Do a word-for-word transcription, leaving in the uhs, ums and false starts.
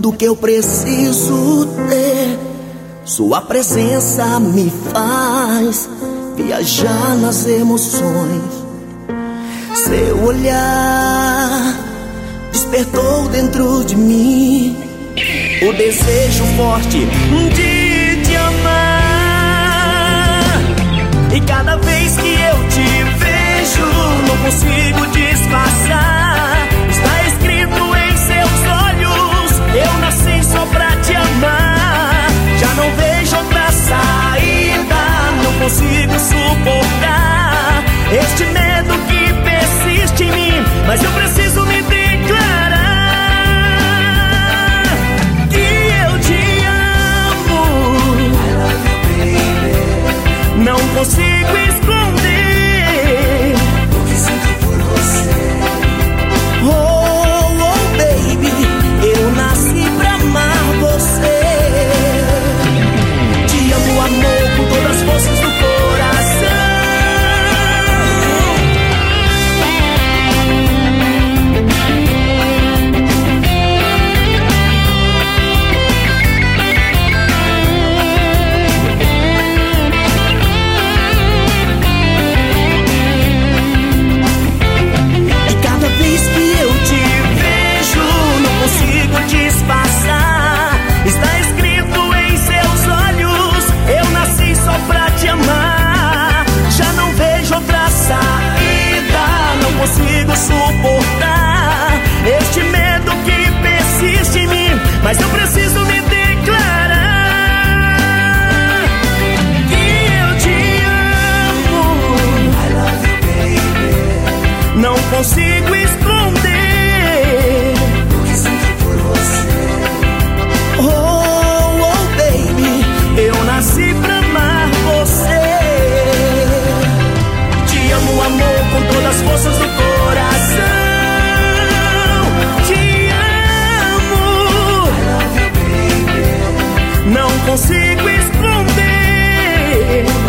tudo que eu preciso ter. Sua presença me faz viajar nas emoções. Seu olhar despertou dentro de mim o desejo forte de te amar. E cada vez que eu te vejo, não consigo disfarçar. Está escrito em seus olhos, eu nasci só pra te amar. Já não vejo outra saída, não consigo suportar este medo que persiste em mim, mas eu preciso me declarar que eu te amo. I love you, baby. Não consigo esconder o que sinto por você. Oh, oh, baby, eu nasci pra amar você. Te amo, amor, com todas as forças do coração. Disfarçar, está escrito em seus olhos, eu nasci só pra te amar. Já não vejo outra saída, não consigo suportar este medo que persiste em mim, mas eu preciso me declarar que eu te amo. I love you, baby. Não consigo esconder nasci pra amar você. Te amo, amor, com todas as forças do coração. Te amo. I love you, baby. Não consigo esconder